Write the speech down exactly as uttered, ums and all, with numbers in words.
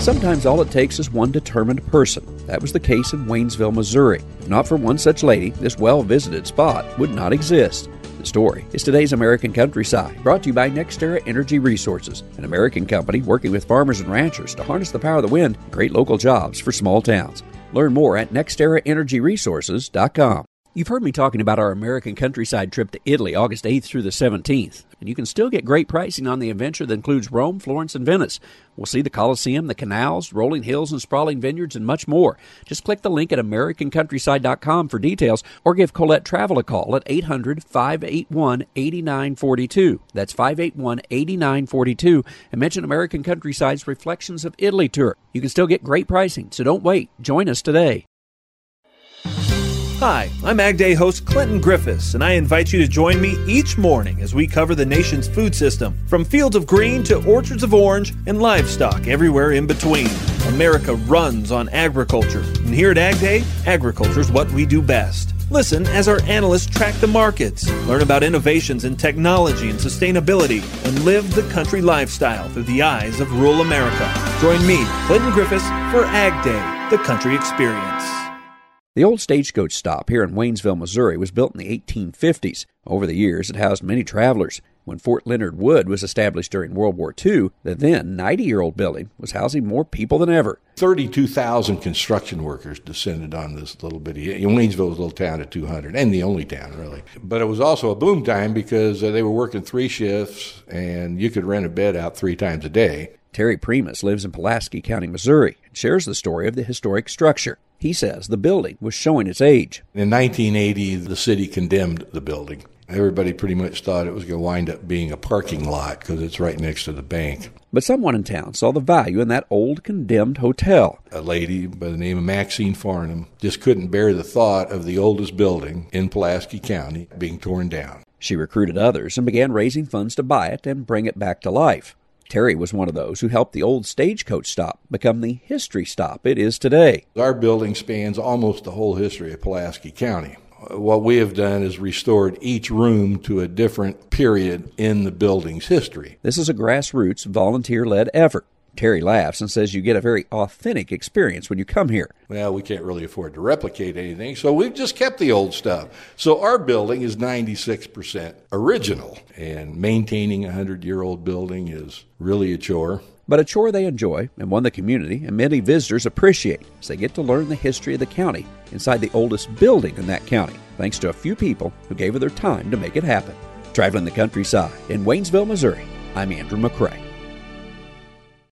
Sometimes all it takes is one determined person. That was the case in Waynesville, Missouri. If not for one such lady, this well-visited spot would not exist. The story is today's American Countryside, brought to you by NextEra Energy Resources, an American company working with farmers and ranchers to harness the power of the wind and create local jobs for small towns. Learn more at next era energy resources dot com. You've heard me talking about our American Countryside trip to Italy, August eighth through the seventeenth. And you can still get great pricing on the adventure that includes Rome, Florence, and Venice. We'll see the Colosseum, the canals, rolling hills and sprawling vineyards, and much more. Just click the link at american countryside dot com for details, or give Colette Travel a call at eight hundred, five eight one, eight nine four two. That's five eight one, eight nine four two, and mention American Countryside's Reflections of Italy tour. You can still get great pricing, so don't wait. Join us today. Hi, I'm Ag Day host Clinton Griffiths, and I invite you to join me each morning as we cover the nation's food system, from fields of green to orchards of orange and livestock everywhere in between. America runs on agriculture, and here at Ag Day, agriculture is what we do best. Listen as our analysts track the markets, learn about innovations in technology and sustainability, and live the country lifestyle through the eyes of rural America. Join me, Clinton Griffiths, for Ag Day, the country experience. The old stagecoach stop here in Waynesville, Missouri was built in the eighteen fifties. Over the years, it housed many travelers. When Fort Leonard Wood was established during World War Two, the then ninety-year-old building was housing more people than ever. thirty-two thousand construction workers descended on this little bitty. Waynesville was a little town of two hundred, and the only town, really. But it was also a boom time because uh, they were working three shifts, and you could rent a bed out three times a day. Terry Primus lives in Pulaski County, Missouri, and shares the story of the historic structure. He says the building was showing its age. In nineteen eighty, the city condemned the building. Everybody pretty much thought it was going to wind up being a parking lot because it's right next to the bank. But someone in town saw the value in that old condemned hotel. A lady by the name of Maxine Farnham just couldn't bear the thought of the oldest building in Pulaski County being torn down. She recruited others and began raising funds to buy it and bring it back to life. Terry was one of those who helped the old stagecoach stop become the history stop it is today. Our building spans almost the whole history of Pulaski County. What we have done is restored each room to a different period in the building's history. This is a grassroots, volunteer-led effort. Terry laughs and says you get a very authentic experience when you come here. Well, we can't really afford to replicate anything, so we've just kept the old stuff. So our building is ninety-six percent original, and maintaining a hundred-year-old building is really a chore. But a chore they enjoy, and one the community and many visitors appreciate, as they get to learn the history of the county inside the oldest building in that county, thanks to a few people who gave of their time to make it happen. Traveling the countryside in Waynesville, Missouri, I'm Andrew McCrae.